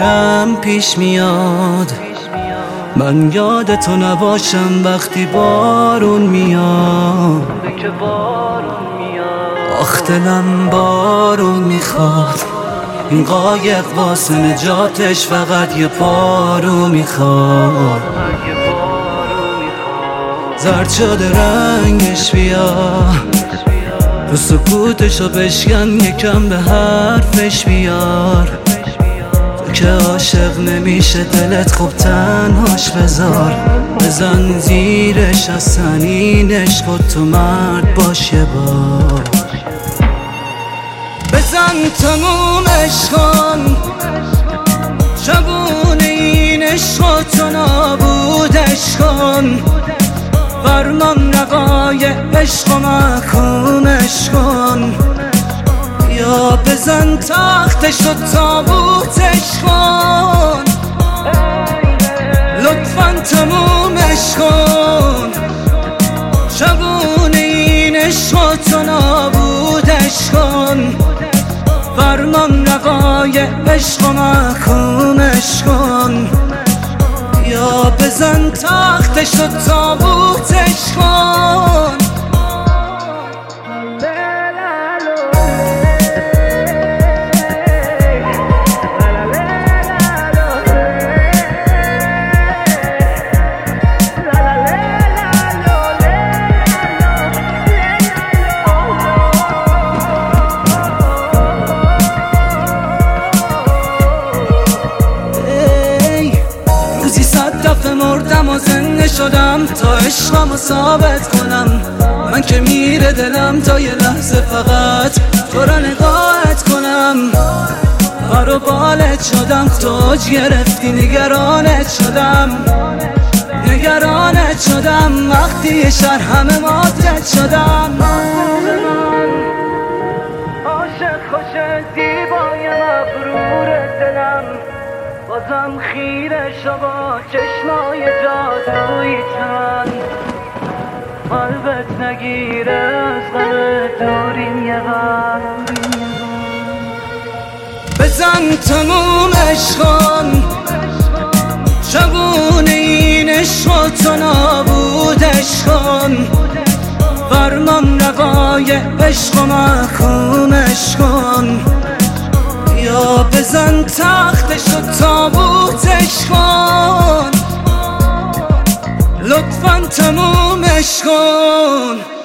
کم پیش میاد. من یاد تو نباشم وقتی بارون میاد. آخ دلم بارون میخواد، این قایق واسه نجاتش فقط یه پارو میخواد. زرد شده رنگش بیا، تو سکوتشو بشکن یکم به حرفش بیار. تو که عاشق نمیشه دلت خوب تنهاش بذار. بزن زیرش از سنینش، خود تو مرد باش یه بار. بزن تمومش کن، شبونه این عشق و تو نابودش کن. فرمان روای عشق و محکومش کن. یا بزن تختش و تابوتش کن. لطفاً تمومش کن، شبونه این عشق و تو نابودش کن. فرمان روای عشق و محکومش کن. یا بزن تختش و تابوتش کن. مردم و زنده شدم تا عشقمو ثابت کنم. من که میره دلم تا یه لحظه فقط تو را نگاهت کنم. پر و بالت شدم، توج گرفتی نگرانت شدم. نگرانت شدم وقتی یه شهر همه ماتت شدم. عاشق خوش دیبای مبرور دلم، بازم خیره شو با چشمای جادویی چند. قلبت نگیره از غم دوریم یه بر. بزن تمومش کن، شبونه این عشق و تو نابودش کن. فرمان روای عشق و محکومش کن. یا بزن تختش و تابوتش کن. لطفاً تمومش کن.